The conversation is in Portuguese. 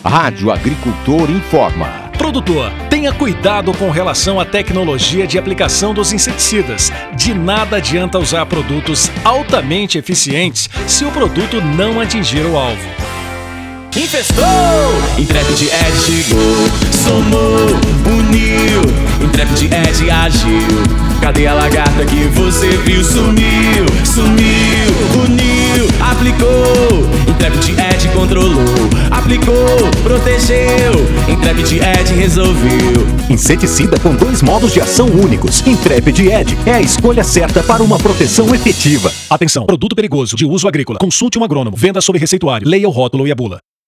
Rádio Agricultor informa. Produtor, tenha cuidado com relação à tecnologia de aplicação dos inseticidas. De nada adianta usar produtos altamente eficientes se o produto não atingir o alvo. Infestou! Intrepid Ed chegou, somou, uniu. Intrepid Ed agiu. Cadê a lagarta que você viu? Sumiu, uniu, aplicou. Intrepid Ed controlou, aplicou, protegeu. Intrepid Ed resolveu. Inseticida com 2 modos de ação únicos. Intrepid Ed é a escolha certa para uma proteção efetiva. Atenção, produto perigoso de uso agrícola. Consulte um agrônomo. Venda sob receituário. Leia o rótulo e a bula.